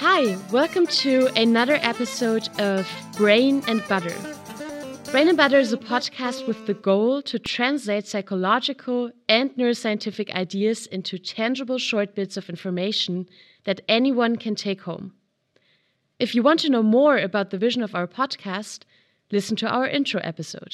Hi, welcome to another episode of Brain and Butter. Brain and Butter is a podcast with the goal to translate psychological and neuroscientific ideas into tangible short bits of information that anyone can take home. If you want to know more about the vision of our podcast, listen to our intro episode.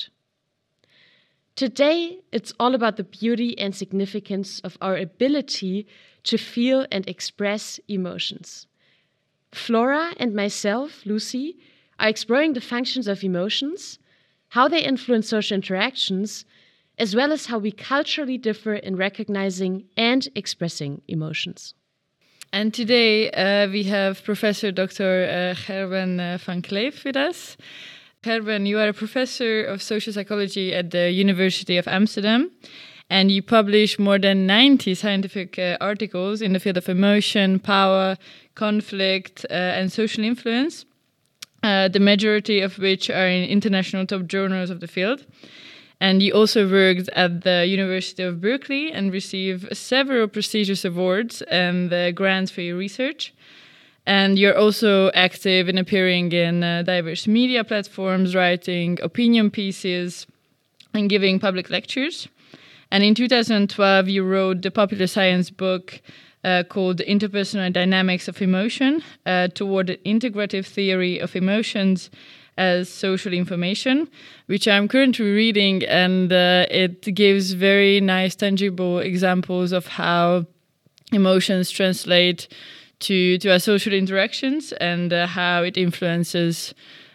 Today, it's all about the beauty and significance of our ability to feel and express emotions. Flora and myself, Lucy, are exploring the functions of emotions, how they influence social interactions, as well as how we culturally differ in recognizing and expressing emotions. And today we have Professor Dr. Gerben van Kleef with us. Gerben, you are a professor of social psychology at the University of Amsterdam, and you publish more than 90 scientific articles in the field of emotion, power, conflict, and social influence, the majority of which are in international top journals of the field. And you also worked at the University of Berkeley and received several prestigious awards and grants for your research. And you're also active in appearing in diverse media platforms, writing opinion pieces, and giving public lectures. And in 2012, you wrote the popular science book called The Interpersonal Dynamics of Emotion, toward an integrative theory of emotions as social information, which I'm currently reading, and it gives very nice, tangible examples of how emotions translate to our social interactions and how it influences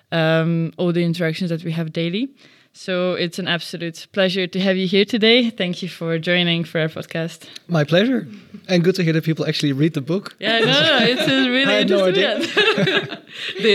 all the interactions that we have daily. So it's an absolute pleasure to have you here today. Thank you for joining for our podcast. My pleasure. And good to hear that people actually read the book. Yeah, no, it's really I had no idea. They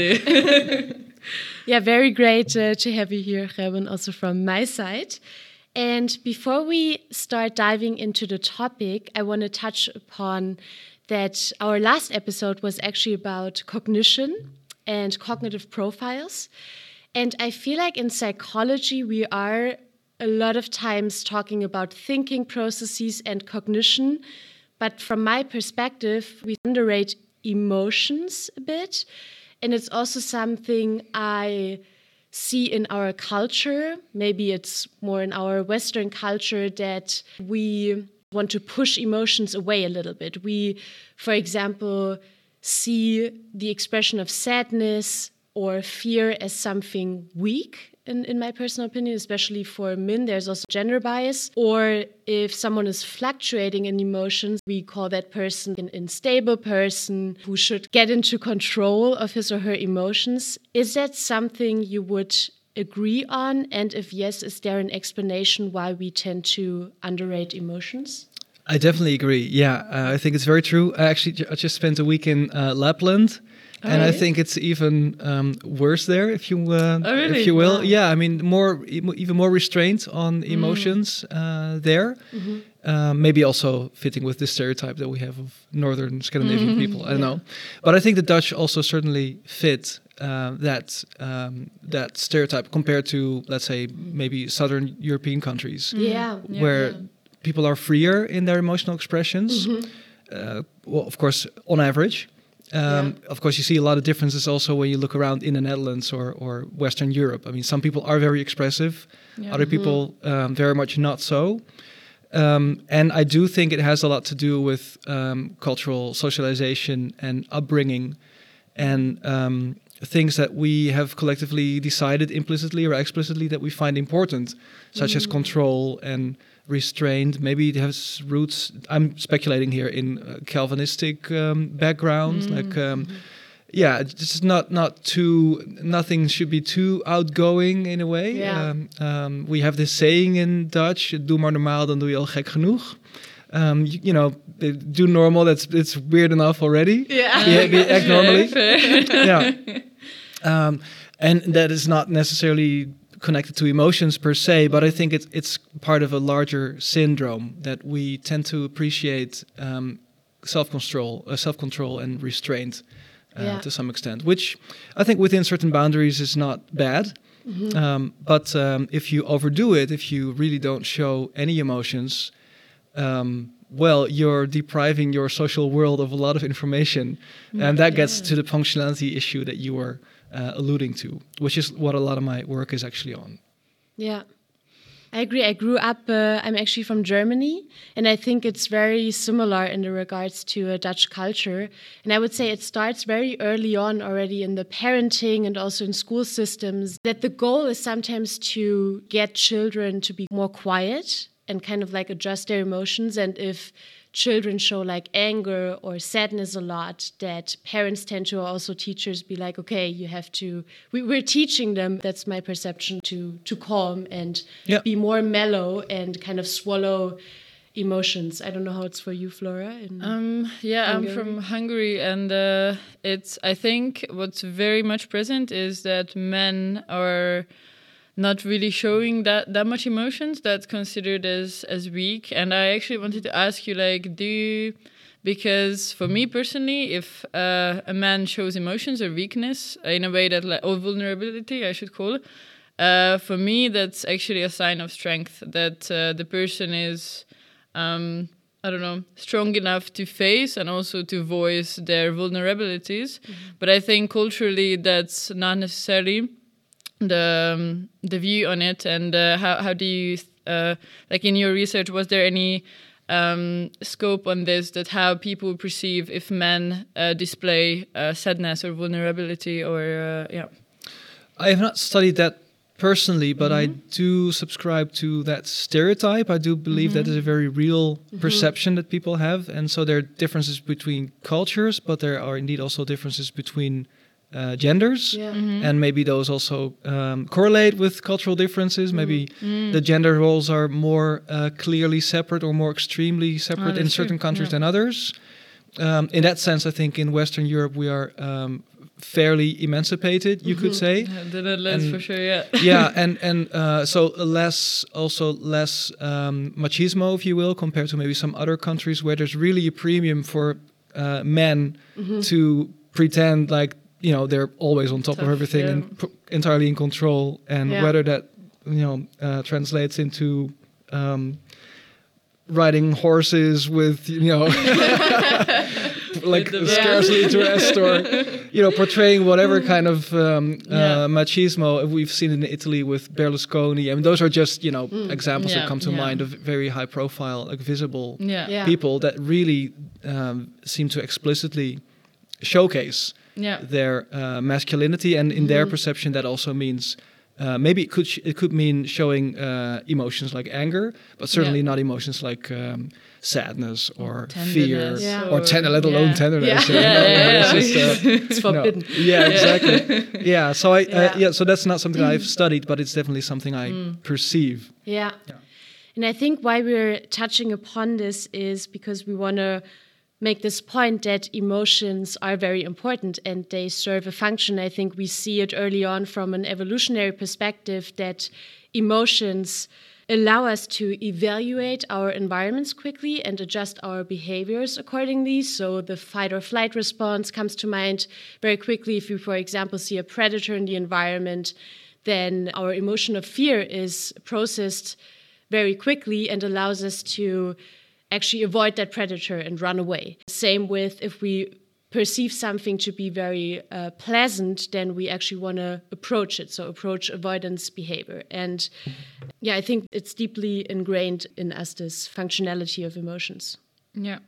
do. Yeah, very great to have you here, Gerben, also from my side. And before we start diving into the topic, I want to touch upon that our last episode was actually about cognition and cognitive profiles. And I feel like in psychology, we are a lot of times talking about thinking processes and cognition. But from my perspective, we underrate emotions a bit. And it's also something I see in our culture. Maybe it's more in our Western culture that we want to push emotions away a little bit. We, for example, see the expression of sadness or fear as something weak, in my personal opinion, especially for men. There's also gender bias. Or if someone is fluctuating in emotions, we call that person an unstable person who should get into control of his or her emotions. Is that something you would agree on? And if yes, is there an explanation why we tend to underrate emotions? I definitely agree. Yeah, I think it's very true. I just spent a week in Lapland. And I think it's even worse there, if you will. Wow. Yeah, I mean, even more restraint on emotions there. Mm-hmm. Maybe also fitting with the stereotype that we have of Northern Scandinavian people. I don't know, but I think the Dutch also certainly fit that stereotype compared to, let's say, maybe Southern European countries, where people are freer in their emotional expressions. Mm-hmm. Well, of course, on average. Of course, you see a lot of differences also when you look around in the Netherlands or Western Europe. I mean, some people are very expressive, other people very much not so. And I do think it has a lot to do with cultural socialization and upbringing and things that we have collectively decided implicitly or explicitly that we find important, such as control and restrained. Maybe it has roots, I'm speculating here, in Calvinistic background. Just nothing should be too outgoing in a way. We have this saying in Dutch, doe maar normaal, dan doe je al gek genoeg. Do normal, it's weird enough already. Act normally. And that is not necessarily connected to emotions per se, but I think it's part of a larger syndrome that we tend to appreciate self-control and restraint to some extent, which I think within certain boundaries is not bad. Mm-hmm. But if you overdo it, if you really don't show any emotions, well, you're depriving your social world of a lot of information. And that gets to the functionality issue that you were alluding to, which is what a lot of my work is actually on. Yeah. I agree. I grew up, I'm actually from Germany, and I think it's very similar in the regards to Dutch culture. And I would say it starts very early on already in the parenting and also in school systems, that the goal is sometimes to get children to be more quiet and kind of like adjust their emotions. And if children show like anger or sadness a lot, that parents tend to, also teachers, be like, okay, you have to, we're teaching them, that's my perception, to calm and be more mellow and kind of swallow emotions. I don't know how it's for you, Flora. I'm from Hungary, and I think what's very much present is that men are not really showing that much emotions. That's considered as weak. And I actually wanted to ask you, like, because for me personally, if a man shows emotions or weakness in a way that, or vulnerability, I should call it, for me, that's actually a sign of strength, that the person is, strong enough to face and also to voice their vulnerabilities. But I think culturally that's not necessarily the view on it. And how do you like in your research, was there any scope on this, that how people perceive if men display sadness or vulnerability, or I have not studied that personally, but I do subscribe to that stereotype. I do believe that is a very real perception that people have, and so there are differences between cultures, but there are indeed also differences between genders, and maybe those also correlate with cultural differences. Maybe the gender roles are more clearly separate or more extremely separate in certain countries than others. In that sense, I think in Western Europe we are fairly emancipated, you could say. The Netherlands for sure, and so less machismo, if you will, compared to maybe some other countries where there's really a premium for men to pretend like, you know, they're always on top of everything and entirely in control, and whether that, translates into riding horses with, like scarcely dressed, or portraying whatever kind of machismo we've seen in Italy with Berlusconi. I mean, those are just examples that come to mind of very high profile, like visible people that really seem to explicitly showcase their masculinity, and in their perception that also means maybe it could mean showing emotions like anger, but certainly not emotions like sadness or fear or let alone tenderness. It's forbidden. Exactly. So so that's not something I've studied, but it's definitely something I perceive. And I think why we're touching upon this is because we want to make this point that emotions are very important and they serve a function. I think we see it early on from an evolutionary perspective, that emotions allow us to evaluate our environments quickly and adjust our behaviors accordingly. So the fight or flight response comes to mind very quickly. If you, for example, see a predator in the environment, then our emotion of fear is processed very quickly and allows us to actually avoid that predator and run away. Same with if we perceive something to be very pleasant, then we actually want to approach it. So approach avoidance behavior. And I think it's deeply ingrained in us, this functionality of emotions. Yeah.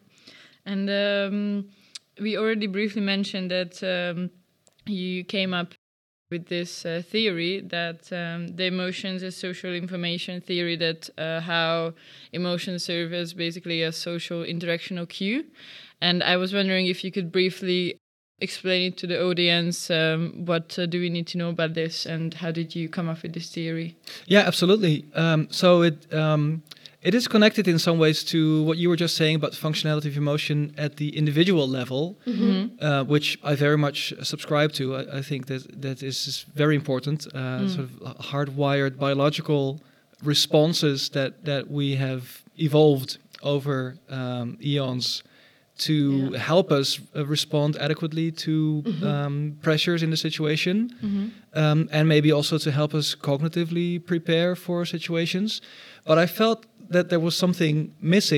And we already briefly mentioned that you came up with this theory that the emotions is social information theory, that how emotions serve as basically a social interactional cue. And I was wondering if you could briefly explain it to the audience. What do we need to know about this, and how did you come up with this theory? Yeah, absolutely. So it is connected in some ways to what you were just saying about functionality of emotion at the individual level, which I very much subscribe to. I think that is very important, sort of hardwired biological responses that we have evolved over eons to help us respond adequately to pressures in the situation, and maybe also to help us cognitively prepare for situations. But I felt that there was something missing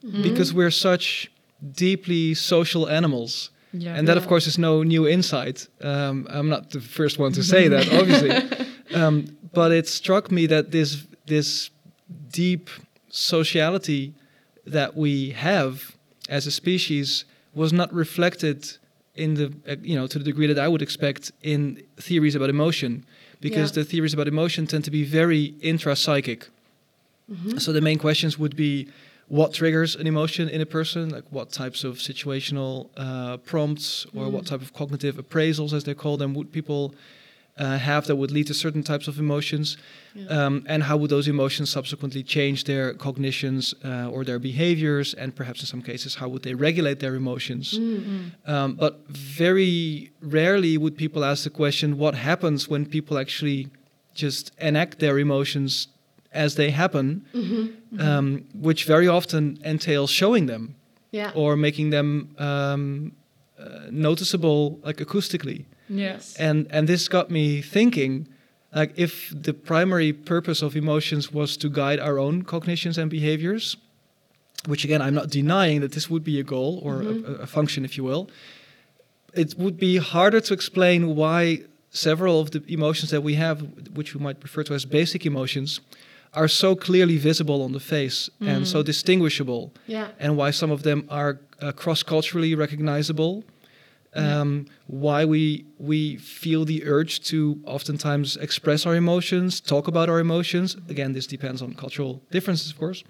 because we're such deeply social animals. Yeah. And that, of course, is no new insight. I'm not the first one to say that, obviously. But it struck me that this deep sociality that we have as a species was not reflected in the to the degree that I would expect in theories about emotion, because the theories about emotion tend to be very intrapsychic. So the main questions would be, what triggers an emotion in a person, like what types of situational prompts or what type of cognitive appraisals, as they call them, would people have that would lead to certain types of emotions, and how would those emotions subsequently change their cognitions or their behaviors, and perhaps in some cases how would they regulate their emotions. But very rarely would people ask the question, what happens when people actually just enact their emotions as they happen, which very often entails showing them or making them noticeable, like acoustically. Yes. And this got me thinking, like, if the primary purpose of emotions was to guide our own cognitions and behaviors, which again, I'm not denying that this would be a goal or a function, if you will, it would be harder to explain why several of the emotions that we have, which we might refer to as basic emotions, are so clearly visible on the face and so distinguishable, and why some of them are cross-culturally recognizable. Why we feel the urge to oftentimes express our emotions, talk about our emotions. Again, this depends on cultural differences, of course.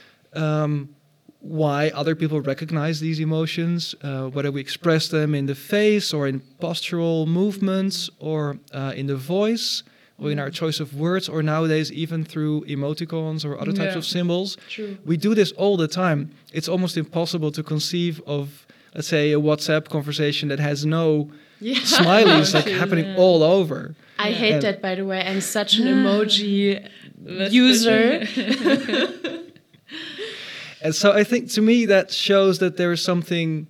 Why other people recognize these emotions, whether we express them in the face or in postural movements or in the voice or in our choice of words, or nowadays even through emoticons or other types of symbols. True. We do this all the time. It's almost impossible to conceive of, let's say, a WhatsApp conversation that has no smileys happening all over. I hate that, by the way. I'm such an emoji user. And so I think, to me, that shows that there is something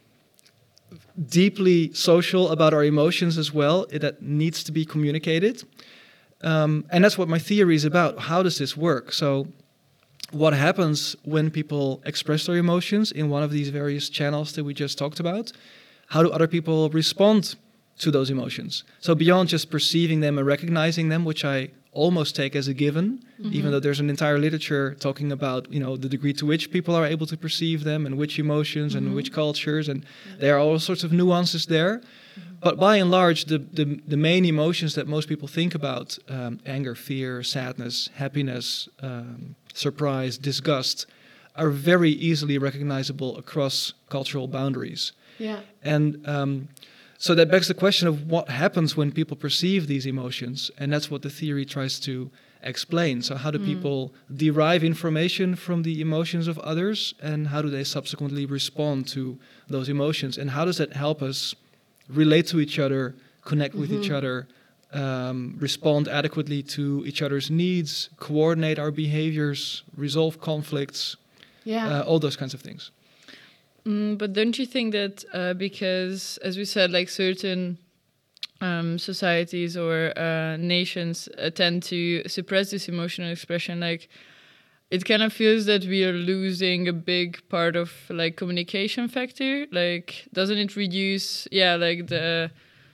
deeply social about our emotions as well that needs to be communicated. And that's what my theory is about. How does this work? So what happens when people express their emotions in one of these various channels that we just talked about? How do other people respond to those emotions? So beyond just perceiving them and recognizing them, which I almost take as a given, even though there's an entire literature talking about, the degree to which people are able to perceive them and which emotions and which cultures, and there are all sorts of nuances there. But by and large, the main emotions that most people think about, anger, fear, sadness, happiness, surprise, disgust, are very easily recognizable across cultural boundaries. And so that begs the question of what happens when people perceive these emotions, and that's what the theory tries to explain. So how do people derive information from the emotions of others, and how do they subsequently respond to those emotions, and how does that help us relate to each other, connect with each other, respond adequately to each other's needs, coordinate our behaviors, resolve conflicts, all those kinds of things. But don't you think that because, as we said, like certain societies or nations tend to suppress this emotional expression, like it kind of feels that we are losing a big part of like communication factor? Like, doesn't it reduce, like the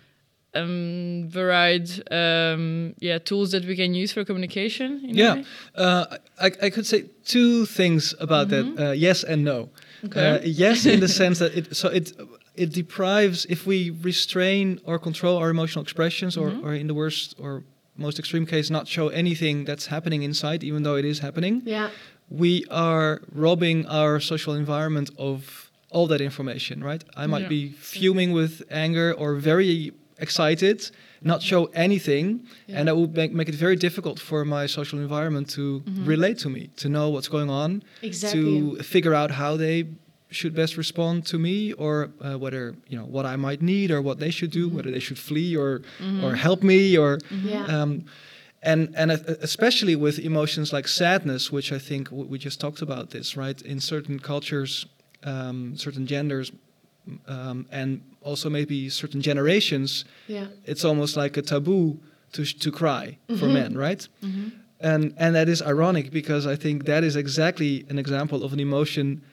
varied tools that we can use for communication? I could say two things about that. Yes and no. Okay. Yes, in the sense that it deprives, if we restrain or control our emotional expressions, or in the worst or most extreme case, not show anything that's happening inside, even though it is happening, we are robbing our social environment of all that information, right? I might be fuming with anger or very excited, not show anything, and that would make it very difficult for my social environment to relate to me, to know what's going on, to figure out how they should best respond to me, or whether what I might need or what they should do, whether they should flee or help me, or and especially with emotions like sadness, which I think we just talked about this, right? In certain cultures, certain genders, and also maybe certain generations, it's almost like a taboo to cry for men, right? And that is ironic, because I think that is exactly an example of an emotion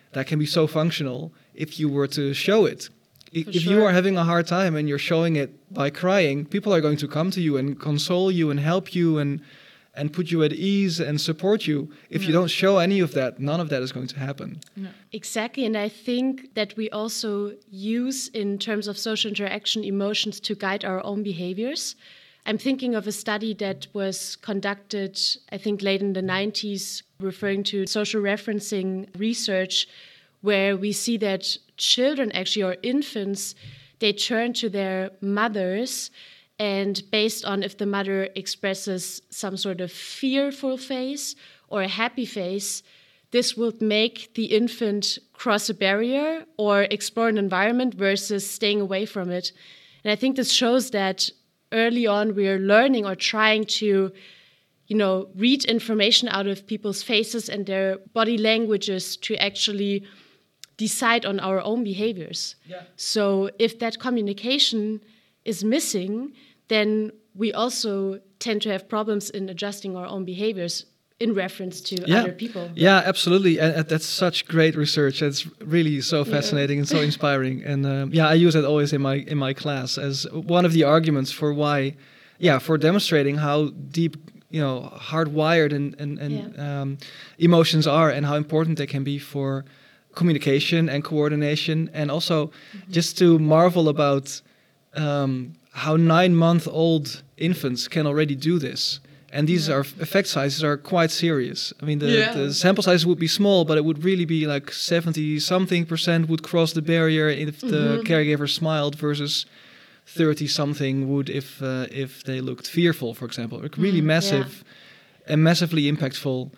that can be so functional if you were to show it. If sure. you are having a hard time and you're showing it by crying, people are going to come to you and console you and help you and put you at ease and support you. If you don't show any of that, none of that is going to happen. No. Exactly, and I think that we also use, in terms of social interaction, emotions to guide our own behaviors. I'm thinking of a study that was conducted, I think, late in the 90s, referring to social referencing research, where we see that children, actually, or infants, they turn to their mothers, and based on if the mother expresses some sort of fearful face or a happy face, this will make the infant cross a barrier or explore an environment versus staying away from it. And I think this shows that early on we're learning or trying to, read information out of people's faces and their body languages to actually decide on our own behaviors. Yeah. So if that communication is missing, then we also tend to have problems in adjusting our own behaviors in reference to other people. Yeah, absolutely. And that's such great research. It's really so fascinating and so inspiring. And I use it always in my class as one of the arguments for why, for demonstrating how deep, hardwired and emotions are and how important they can be for communication and coordination, and also just to marvel about how 9-month-old infants can already do this. And these effect sizes are quite serious. I mean, the sample size would be small, but it would really be like 70-something% would cross the barrier if the caregiver smiled, versus 30-something would if they looked fearful, for example. Really massive and massively impactful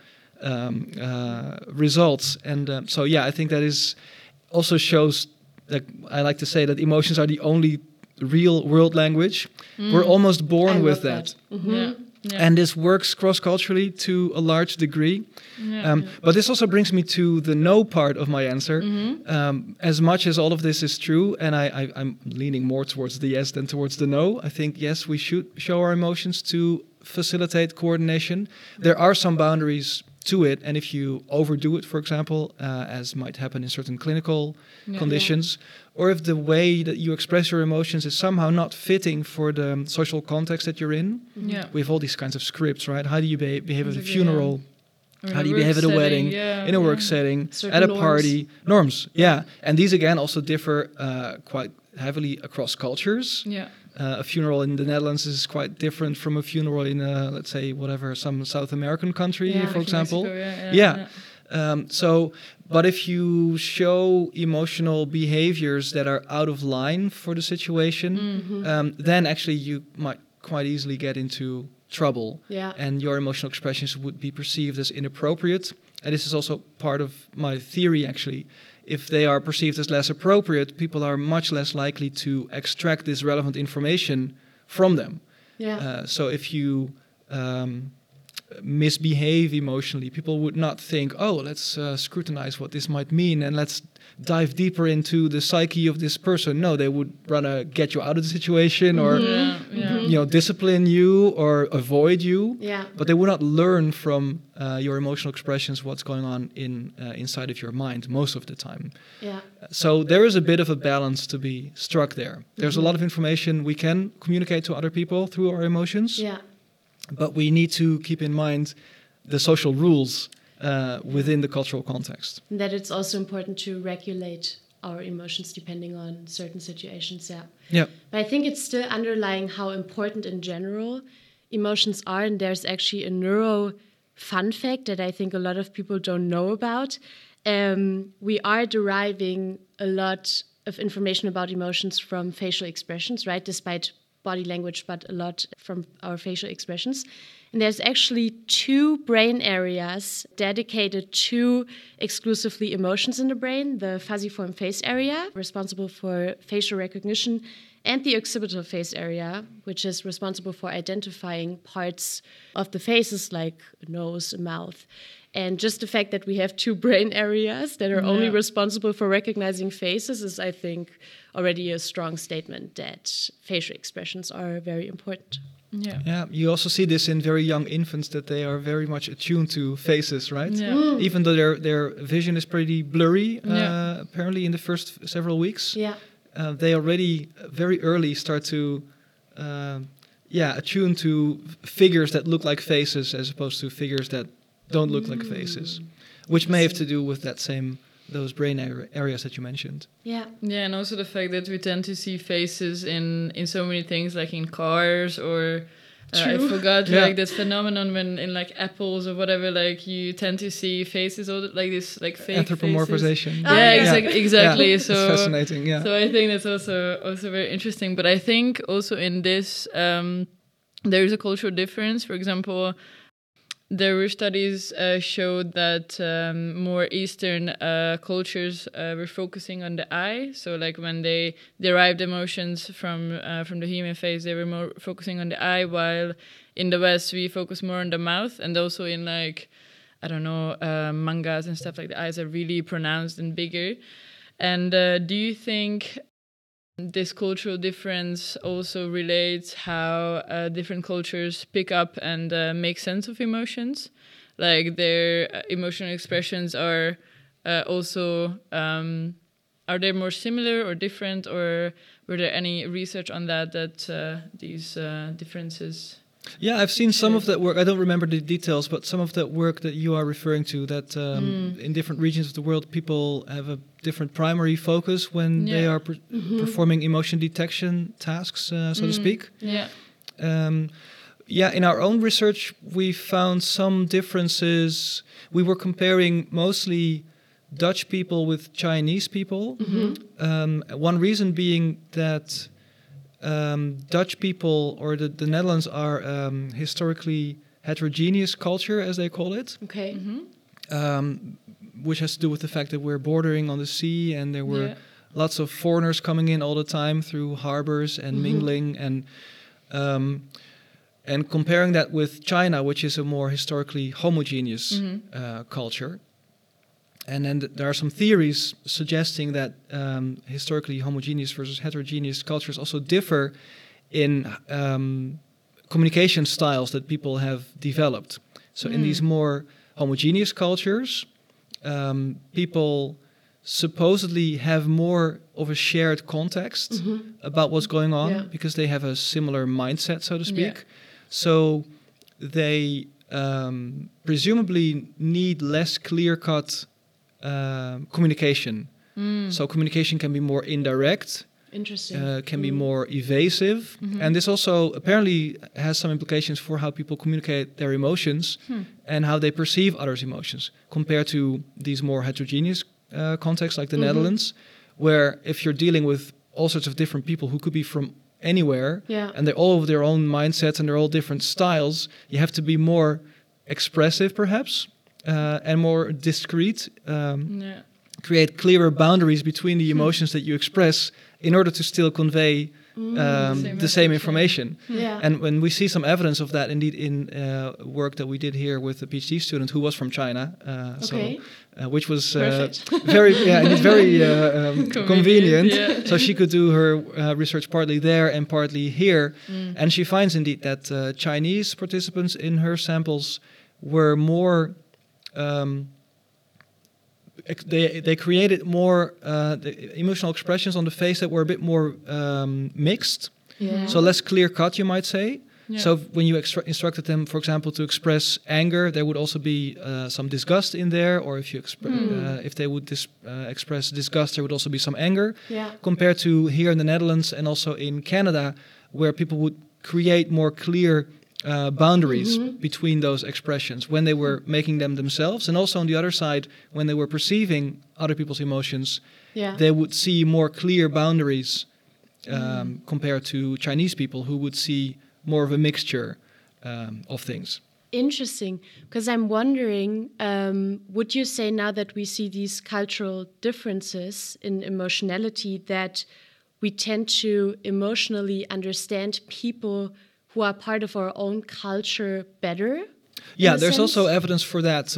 results. And I think that is also shows that I like to say that emotions are the only real world language. We're almost born with that. And this works cross-culturally to a large degree. But this also brings me to the no part of my answer. As much as all of this is true, and I'm leaning more towards the yes than towards the no, I think, yes, we should show our emotions to facilitate coordination. There are some boundaries to it, and if you overdo it, for example, as might happen in certain clinical conditions, or if the way that you express your emotions is somehow not fitting for the social context that you're in. We have all these kinds of scripts, right? How do you behave at a funeral? How do you behave at a wedding, in a work setting, certain at a party? Norms, and these again also differ quite heavily across cultures. A funeral in the Netherlands is quite different from a funeral in, let's say, some South American country, for example. Mexico, but if you show emotional behaviors that are out of line for the situation, then actually you might quite easily get into trouble. And your emotional expressions would be perceived as inappropriate. And this is also part of my theory, actually. If they are perceived as less appropriate, people are much less likely to extract this relevant information from them. So if you misbehave emotionally, people would not think, let's scrutinize what this might mean and let's dive deeper into the psyche of this person. No, they would rather get you out of the situation or discipline you or avoid you. But they would not learn from your emotional expressions what's going on inside of your mind most of the time. So there is a bit of a balance to be struck there. There's a lot of information we can communicate to other people through our emotions. But we need to keep in mind the social rules within the cultural context. And that it's also important to regulate our emotions depending on certain situations. But I think it's still underlying how important in general emotions are. And there's actually a neuro fun fact that I think a lot of people don't know about. We are deriving a lot of information about emotions from facial expressions, right? Despite body language, but a lot from our facial expressions. And there's actually 2 brain areas dedicated to exclusively emotions in the brain: the fusiform face area, responsible for facial recognition, and the occipital face area, which is responsible for identifying parts of the faces like a nose, a mouth. And just the fact that we have 2 brain areas that are only responsible for recognizing faces is, I think, already a strong statement that facial expressions are very important. Yeah. You also see this in very young infants, that they are very much attuned to faces, right? Yeah. Even though their vision is pretty blurry, apparently in the first several weeks. Yeah. They already very early start to attune to figures that look like faces as opposed to figures that don't look like faces, which may have to do with those brain areas that you mentioned. Yeah. Yeah, and also the fact that we tend to see faces in so many things, like in cars or I forgot like that phenomenon when in like apples or whatever, like you tend to see faces all like this like fake anthropomorphization. Faces. Exactly. Yeah. So it's fascinating. Yeah. So I think that's also very interesting. But I think also in this there is a cultural difference. For example, there were studies showed that more Eastern cultures were focusing on the eye. So, like when they derived emotions from the human face, they were more focusing on the eye. While in the West, we focus more on the mouth, and also in like mangas and stuff, like the eyes are really pronounced and bigger. And do you think this cultural difference also relates how different cultures pick up and make sense of emotions? Like their emotional expressions are also, are they more similar or different, or were there any research on that these differences? Yeah, I've seen some of that work. I don't remember the details, but some of that work that you are referring to, that in different regions of the world, people have a different primary focus when they are performing emotion detection tasks, so to speak. Yeah. In our own research, we found some differences. We were comparing mostly Dutch people with Chinese people. One reason being that Dutch people or the Netherlands are historically heterogeneous culture, as they call it. Okay. Which has to do with the fact that we're bordering on the sea, and there were lots of foreigners coming in all the time through harbors and mingling, and comparing that with China, which is a more historically homogeneous culture. And then there are some theories suggesting that historically homogeneous versus heterogeneous cultures also differ in communication styles that people have developed. So in these more homogeneous cultures, people supposedly have more of a shared context about what's going on because they have a similar mindset, so to speak. Yeah. So they presumably need less clear-cut communication. So communication can be more indirect, can be more evasive, and this also apparently has some implications for how people communicate their emotions and how they perceive others' emotions, compared to these more heterogeneous contexts like the Netherlands, where if you're dealing with all sorts of different people who could be from anywhere, and they're all of their own mindsets and they're all different styles, you have to be more expressive perhaps, and more discreet, create clearer boundaries between the emotions that you express in order to still convey the same information. And when we see some evidence of that, indeed, in work that we did here with a PhD student who was from China, which was very convenient. So she could do her research partly there and partly here. And she finds indeed that Chinese participants in her samples were more... They created more the emotional expressions on the face that were a bit more mixed, so less clear cut, you might say. So when you instructed them, for example, to express anger, there would also be some disgust in there, or if you if they would express disgust, there would also be some anger. Compared to here in the Netherlands and also in Canada, where people would create more clear boundaries between those expressions when they were making them themselves, and also on the other side, when they were perceiving other people's emotions, they would see more clear boundaries compared to Chinese people, who would see more of a mixture of things. Interesting, because I'm wondering, would you say now that we see these cultural differences in emotionality that we tend to emotionally understand people who are part of our own culture better? Yeah, there's also evidence for that,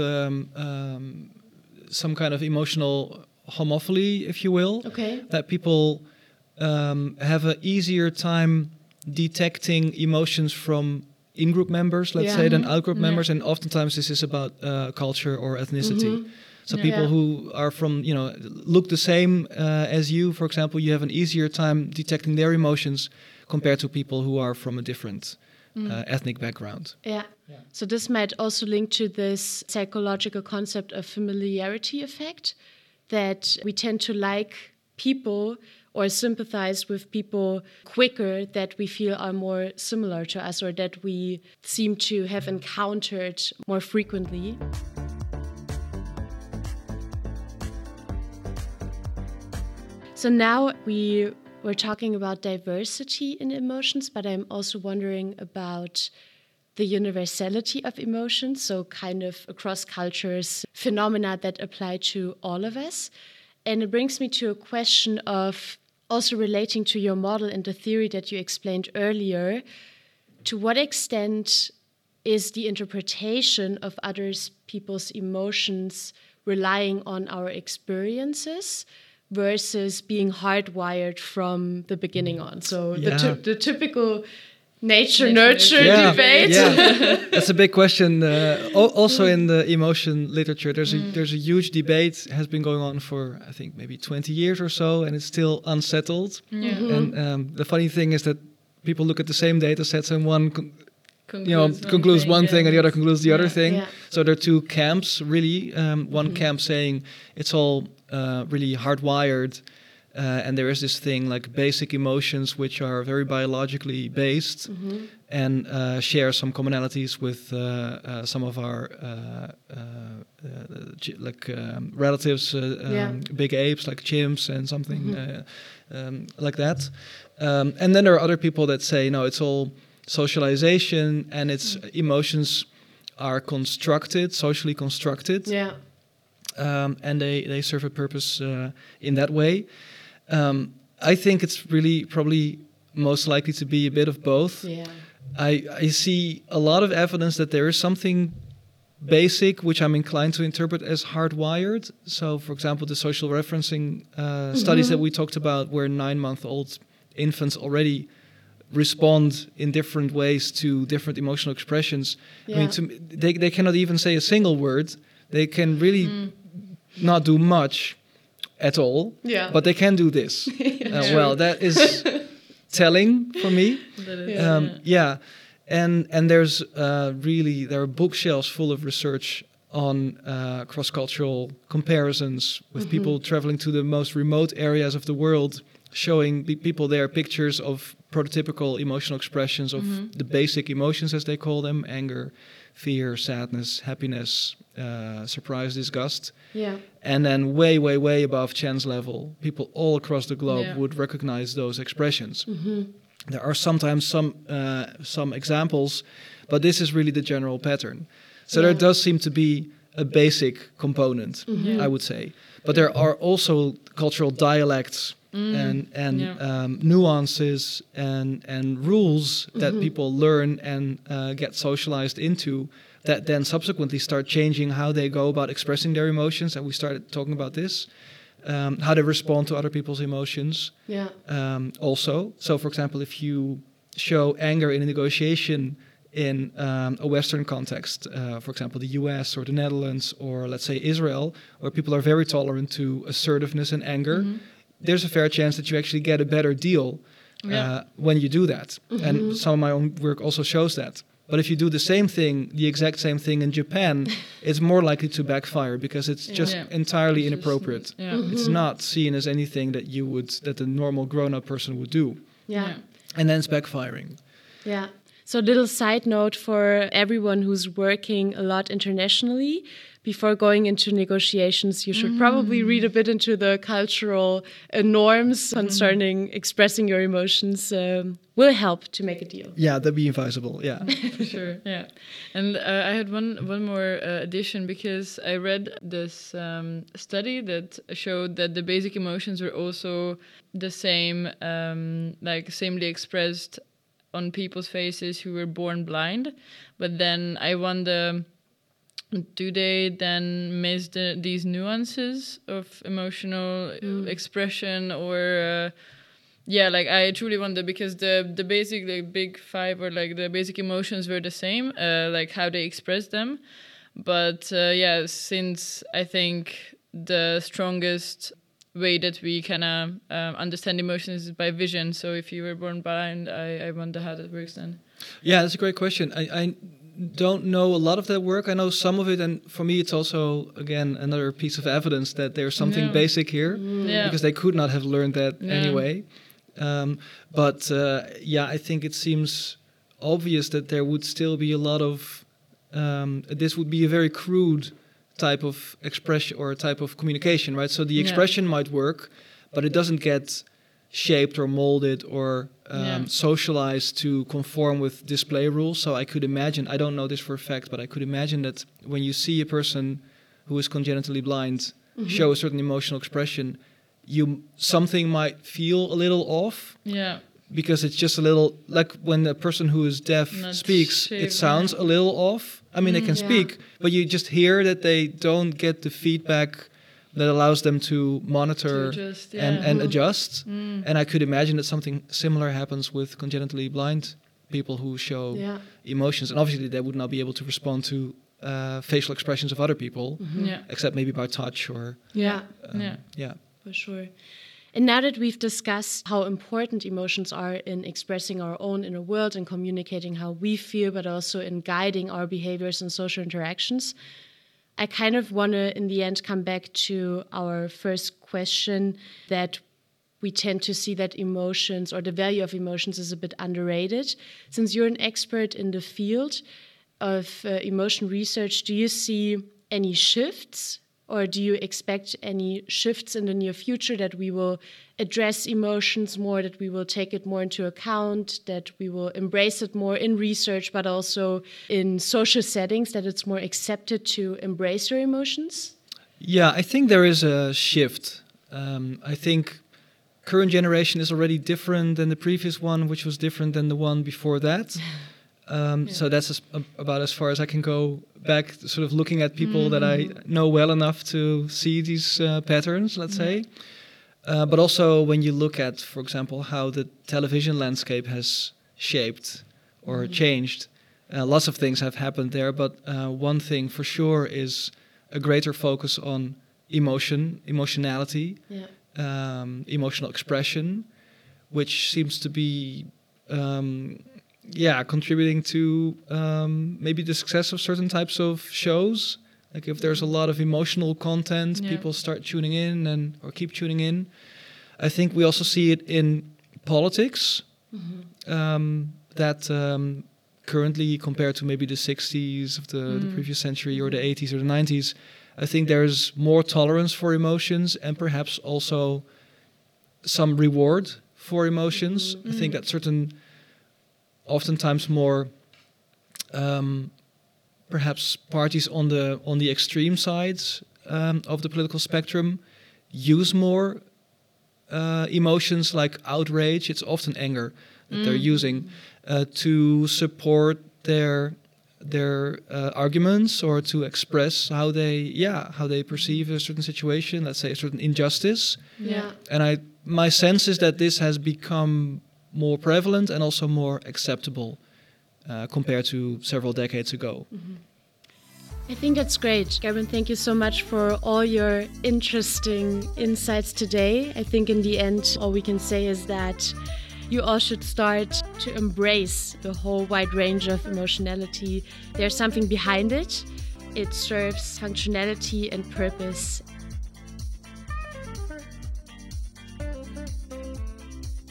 some kind of emotional homophily, if you will. Okay. That people have an easier time detecting emotions from in-group members, let's say, than out-group members. And oftentimes this is about culture or ethnicity. So people who are from, look the same as you, for example, you have an easier time detecting their emotions compared to people who are from a different ethnic background. Yeah. So this might also link to this psychological concept of familiarity effect, that we tend to like people or sympathize with people quicker that we feel are more similar to us or that we seem to have encountered more frequently. So now we're talking about diversity in emotions, but I'm also wondering about the universality of emotions, so kind of across cultures, phenomena that apply to all of us. And it brings me to a question of also relating to your model and the theory that you explained earlier. To what extent is the interpretation of other people's emotions relying on our experiences versus being hardwired from the beginning on? So the typical nature-nurture debate. Yeah, that's a big question. Also in the emotion literature, there's a huge debate, has been going on for, I think, maybe 20 years or so, and it's still unsettled. And the funny thing is that people look at the same data sets and one concludes one thing and the other concludes the other thing. Yeah. So there are two camps, really. One camp saying it's all really hardwired, and there is this thing like basic emotions, which are very biologically based and share some commonalities with some of our relatives, big apes like chimps and something like that. And then there are other people that say, no, it's all socialization and its emotions are constructed, socially constructed. Yeah. And they serve a purpose in that way. I think it's really probably most likely to be a bit of both. Yeah. I see a lot of evidence that there is something basic which I'm inclined to interpret as hardwired. So, for example, the social referencing studies that we talked about, where 9-month-old infants already respond in different ways to different emotional expressions. Yeah. I mean, they cannot even say a single word. They can really not do much at all, but they can do this. Well, that is telling for me. And there's there are bookshelves full of research on cross-cultural comparisons with people traveling to the most remote areas of the world, showing people there pictures of prototypical emotional expressions of the basic emotions, as they call them: anger, fear, sadness, happiness, surprise, disgust. Yeah. And then way, way, way above chance level, people all across the globe would recognize those expressions. There are sometimes some examples, but this is really the general pattern. So there does seem to be a basic component, I would say. But there are also cultural dialects and nuances and rules that people learn and get socialized into, that then subsequently start changing how they go about expressing their emotions. And we started talking about this, how they respond to other people's emotions. Yeah. Also, so for example, if you show anger in a negotiation in a Western context, for example, the US or the Netherlands, or let's say Israel, where people are very tolerant to assertiveness and anger, there's a fair chance that you actually get a better deal when you do that. And some of my own work also shows that. But if you do the same thing, the exact same thing in Japan, it's more likely to backfire because it's just entirely inappropriate. It's not seen as anything that the normal grown-up person would do. Yeah. And then it's backfiring. Yeah. So a little side note for everyone who's working a lot internationally: before going into negotiations, you should probably read a bit into the cultural norms concerning expressing your emotions. Will help to make a deal. Yeah, that'd be advisable. Yeah, for sure. Yeah, and I had one more addition, because I read this study that showed that the basic emotions were also the same, samely expressed on people's faces who were born blind. But then I wonder, do they then miss these nuances of emotional expression, or yeah, like I truly wonder, because the basic, like big five, or like the basic emotions were the same, like how they express them. But yeah, since I think the strongest way that we can understand emotions is by vision. So if you were born blind, I wonder how that works then. Yeah, that's a great question. I don't know a lot of that work. I know some of it, and for me it's also, again, another piece of evidence that there's something basic here, because they could not have learned that anyway. But I think it seems obvious that there would still be a lot of this would be a very crude type of expression or type of communication, right? So the expression might work, but it doesn't get shaped or molded or socialized to conform with display rules. So I could imagine, I don't know this for a fact, but I could imagine that when you see a person who is congenitally blind show a certain emotional expression, something might feel a little off. Yeah. Because it's just a little, like when a person who is deaf speaks, it sounds a little off. I mean, they can speak, but you just hear that they don't get the feedback that allows them to monitor and adjust. And I could imagine that something similar happens with congenitally blind people who show emotions. And obviously they would not be able to respond to facial expressions of other people, except maybe by touch or... Yeah, for sure. And now that we've discussed how important emotions are in expressing our own inner world and communicating how we feel, but also in guiding our behaviors and social interactions, I kind of want to, in the end, come back to our first question, that we tend to see that emotions, or the value of emotions, is a bit underrated. Since you're an expert in the field of emotion research, do you see any shifts, or do you expect any shifts in the near future, that we will address emotions more, that we will take it more into account, that we will embrace it more in research, but also in social settings, that it's more accepted to embrace your emotions? Yeah, I think there is a shift. I think current generation is already different than the previous one, which was different than the one before that. So that's about as far as I can go back, sort of looking at people that I know well enough to see these patterns, let's say. But also when you look at, for example, how the television landscape has shaped or changed, lots of things have happened there. But one thing for sure is a greater focus on emotionality, emotional expression, which seems to be... contributing to maybe the success of certain types of shows. Like if there's a lot of emotional content, people start tuning in or keep tuning in. I think we also see it in politics, that currently, compared to maybe the 60s of the previous century, or the 80s or the 90s, I think there's more tolerance for emotions, and perhaps also some reward for emotions. I think that oftentimes more perhaps parties on the extreme sides of the political spectrum use more emotions like outrage. It's often anger that they're using to support their arguments, or to express how they perceive a certain situation, let's say a certain injustice. And my sense is that this has become more prevalent and also more acceptable compared to several decades ago. I think that's great. Gerben, thank you so much for all your interesting insights today. I think in the end, all we can say is that you all should start to embrace the whole wide range of emotionality. There's something behind it. It serves functionality and purpose